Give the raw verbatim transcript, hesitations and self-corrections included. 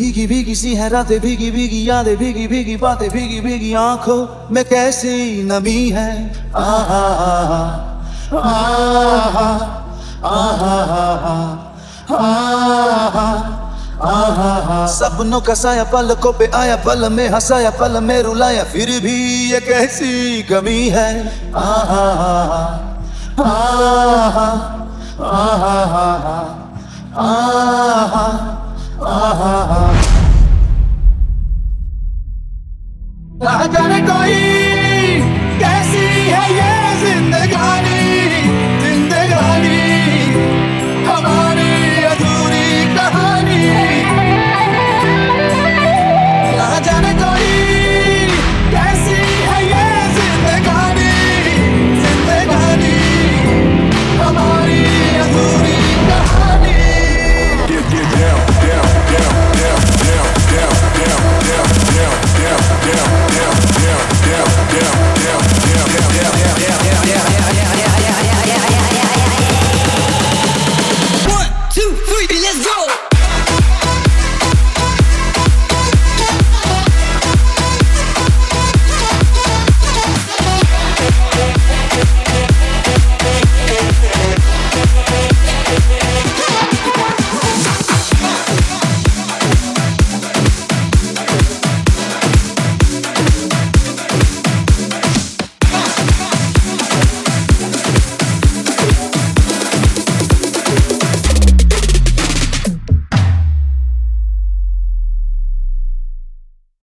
भीगी भीगी सी है रातें, भीगी भीगी यादें, भीगी भीगी बातें, भीगी भीगी आंखों में कैसी नमी है। आहा आहा आहा आहा आहा आहा। सपनों का साया पलकों पे आया, पल में हंसाया, पल में रुलाया, फिर भी ये कैसी कमी है। आहा आहा आहा